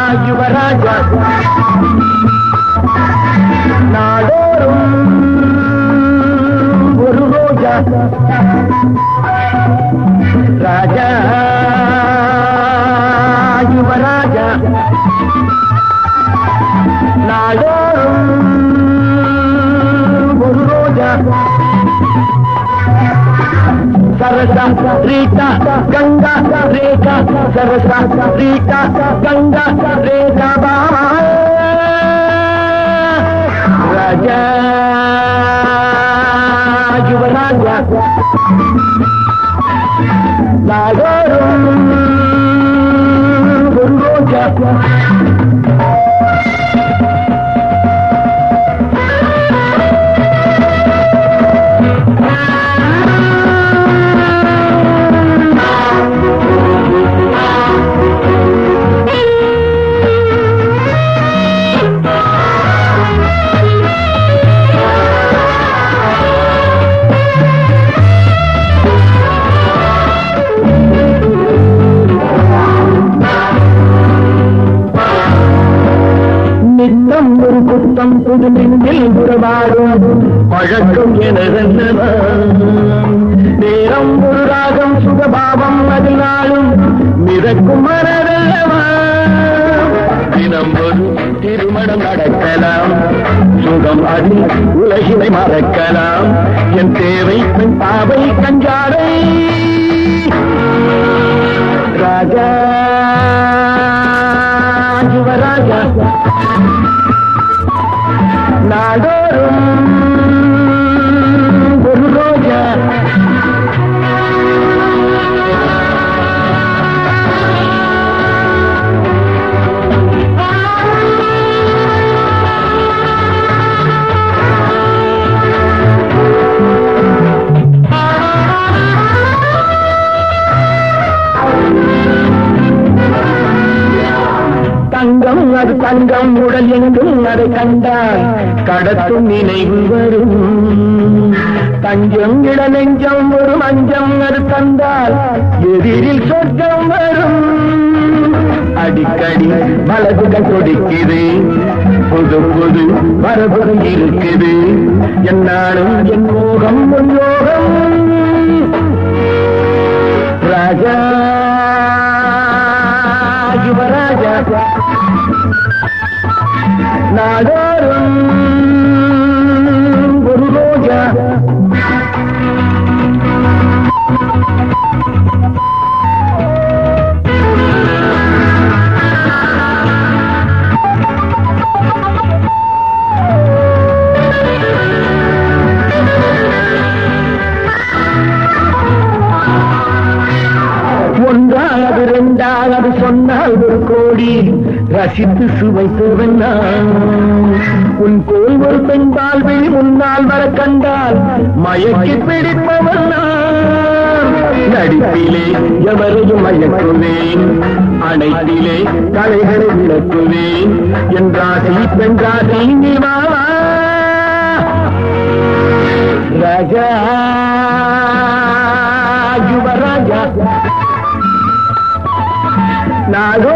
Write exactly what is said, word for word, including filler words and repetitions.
யுவராஜா நாடோறும் ஒரு ரோஜா ராஜா யுவராஜா நாடோறும் ஒரு ரோஜா சரசா ரீட்டா கங்கா ரேகா சரசா ரீட்டா கங்கா ரேகா பாமா ராஜா யுவராஜா நாடோறும் ஒரு ரோஜா ஒரு குத்தம் புது நெஞ்சில் உறவாடும் பழக்கம் எனதல்லவா நேரம் ஒரு ராகம் சுகபாவம் அதில் நாளும் மிதக்கும் மனதல்லவா தினம் ஒரு திருமணம் நடக்கலாம் சுகம் அதில் உலகினை மறக்கலாம் என் தேவை பெண் பாவை கஞ்சாடை ராஜா யுவராஜா நாடோறும் ஒரு ரோஜா தங்கம் அது தங்கம் உடல் எங்கும் அதை கண்டால் கடத்தும் நினைவு வரும் தஞ்சம் இட நெஞ்சம் ஒரு மஞ்சம் அது தந்தால் எதிரில் சொர்க்கம் வரும் அடிக்கடி வலதுகள் கொடிக்குது புது புது மரபுகள் இருக்குது என்னாலும் என் மோகம் உன் யோகம் ராஜா யுவராஜா நாடோறும் ஒரு ரோஜா ஒன்றாவது இரண்டாவது சொன்னால் ஒரு கோடி ரசித்து சுவைத்தவன் உன் கோல் ஒரு பெண் வாழ்வில் முன்னால் வர கண்டால் மயக்கி பிடிப்பவன் நடிப்பிலே எவரையும் மயக்குவேன் அனைத்திலே கலைகளை விளக்குவேன் என்றாசி பெண்றாசி நீவா ராஜா யுவராஜா நாடோ